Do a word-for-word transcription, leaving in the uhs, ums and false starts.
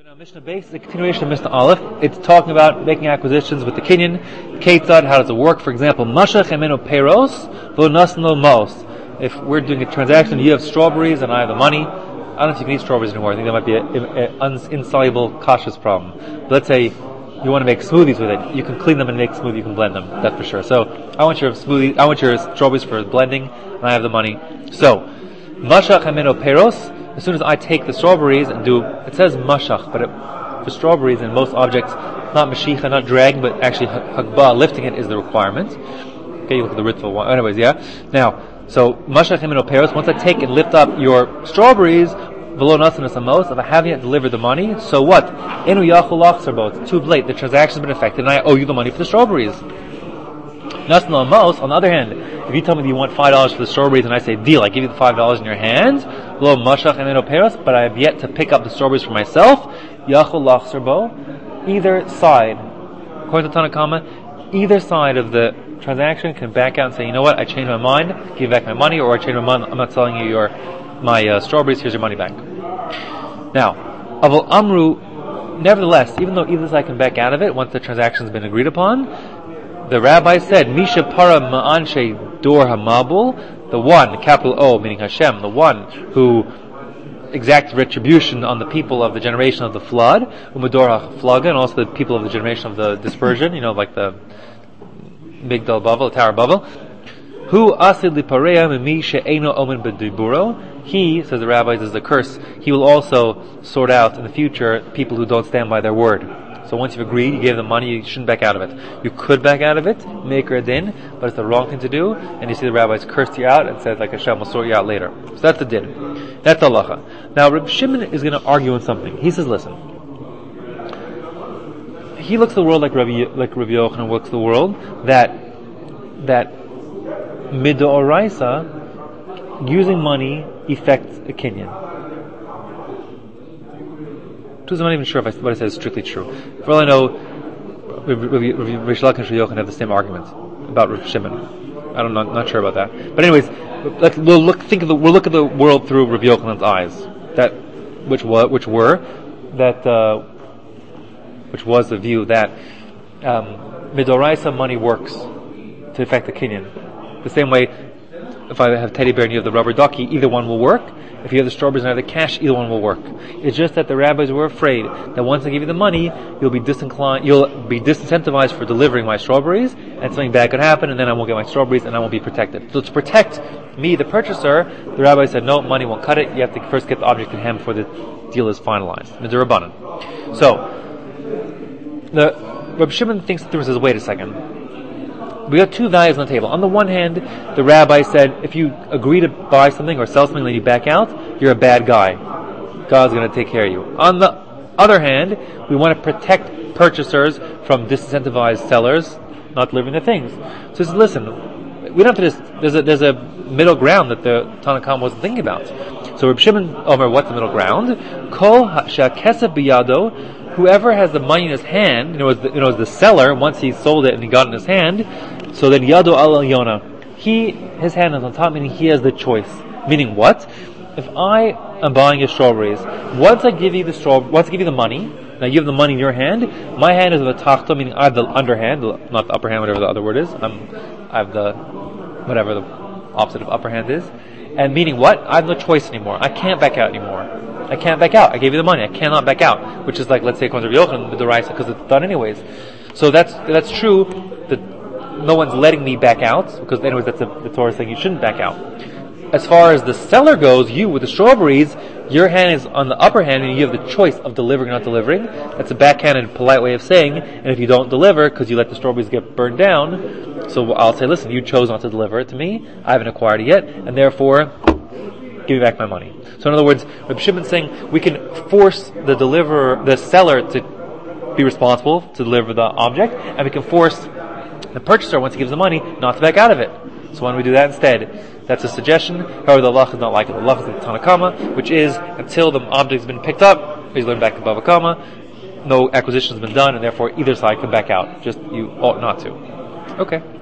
Now, Mishnah Base is a continuation of Mishnah Aleph. It's talking about making acquisitions with the Kinyan. Ketzad, how does it work? For example, Mashach emeno peros, v'lo nasan lo maos. If we're doing a transaction, you have strawberries and I have the money. I don't know if you can eat strawberries anymore. I think that might be an insoluble kashrus problem. But let's say you want to make smoothies with it. You can clean them and make smoothie. You can blend them. That's for sure. So I want your smoothie. I want your strawberries for blending, and I have the money. So Mashach emeno peros. As soon as I take the strawberries and do, it says mashach, but it, for strawberries and most objects, not mashicha, not drag, but actually hagbah, lifting it is the requirement. Okay, you look at the ritual one. Anyways, yeah. Now, so mashach emeno peros. Once I take and lift up your strawberries, v'lo nasan amos, if I haven't yet delivered the money, so what? Enu yachol lachzor, it's too late. The transaction's been affected, and I owe you the money for the strawberries. Nasan amos. On the other hand, if you tell me that you want five dollars for the strawberries, and I say deal, I give you the five dollars in your hand, lo mashach emeno peros, but I have yet to pick up the strawberries for myself, yachol lachzor bo, either side, according to Tanna Kama, either side of the transaction can back out and say, you know what, I changed my mind, give you back my money, or I changed my mind, I'm not selling you your my uh, strawberries, here's your money back. Now, Aval Amru, nevertheless, even though either side can back out of it once the transaction has been agreed upon, the rabbi said, Misha para ma'anshe dor hamabul, the one, capital O, meaning Hashem, the one who exacts retribution on the people of the generation of the flood, umador ha'flaga, and also the people of the generation of the dispersion, you know, like the Migdal Bavel, the Tower of Babel. Who asid lipareya mimi she'eno omen b'diburo. He, says the rabbis, is the curse. He will also sort out in the future people who don't stand by their word. So once you've agreed, you gave them money, you shouldn't back out of it. You could back out of it, make her a din, but it's the wrong thing to do, and you see the rabbis cursed you out and said, like Hashem will sort you out later. So that's the din. That's the halacha. Now, Reb Shimon is going to argue on something. He says, listen, he looks at the world like Rabbi, like Rabbi Yochanan looks at the world, that, that midoraisa, using money, affects a kinyan. I'm not even sure if I, what I said is strictly true. For all I know, Rish Lakish and Yochanan have the same argument about Rav Shimon. I don't know, not sure about that. But anyways, let's, we'll look think of the we'll look at the world through Rav Yochanan's eyes. That which was which were that uh, which was the view that um, midoraisa money works to affect the kinyan. The same way, if I have teddy bear and you have the rubber ducky, either one will work. If you have the strawberries and I have the cash, either one will work. It's just that the rabbis were afraid that once I give you the money, you'll be disinclined, you'll be disincentivized for delivering my strawberries, and something bad could happen, and then I won't get my strawberries, and I won't be protected. So to protect me, the purchaser, the rabbi said, no, money won't cut it. You have to first get the object in hand before the deal is finalized. Midrabanan. So, the Reb Shimon thinks through and says, wait a second. We got two values on the table. On the one hand, the rabbi said, if you agree to buy something or sell something and then you back out, you're a bad guy. God's going to take care of you. On the other hand, we want to protect purchasers from disincentivized sellers not delivering their things. So he says, listen, we don't have to just, there's a, there's a middle ground that the Tanna Kama wasn't thinking about. So Reb Shimon Omer, what's the middle ground? Kol ha'kesef biyado, whoever has the money in his hand, you know, is the, you know, is the seller, once he sold it and he got it in his hand, so then yado al yona, he, his hand is on top, meaning he has the choice. Meaning what? If I am buying your strawberries, once I give you the straw, once I give you the money, now you have the money in your hand, my hand is the tachta, meaning I have the underhand, not the upper hand, whatever the other word is, I'm, I have the, whatever the opposite of upper hand is, and meaning what? I have no choice anymore. I can't back out anymore. I can't back out. I gave you the money. I cannot back out. Which is like, let's say, according to Rabbi Yochanan, with the rice, because it's done anyways. So that's that's true. That no one's letting me back out, because anyways, that's a, the Torah saying you shouldn't back out. As far as the seller goes, you with the strawberries, your hand is on the upper hand, and you have the choice of delivering or not delivering. That's a backhanded, polite way of saying. And if you don't deliver, because you let the strawberries get burned down, so I'll say, listen, you chose not to deliver it to me. I haven't acquired it yet, and therefore, give me back my money. So in other words, Reb Shimon's saying we can force the deliverer, the seller, to be responsible to deliver the object, and we can force the purchaser, once he gives the money, not to back out of it. So why don't we do that instead? That's a suggestion. However, the halacha is not like it. The halacha is the Tanna Kama, which is until the object has been picked up, he's learned back to Bava Kama, no acquisition has been done, and therefore either side can back out. Just you ought not to. Okay.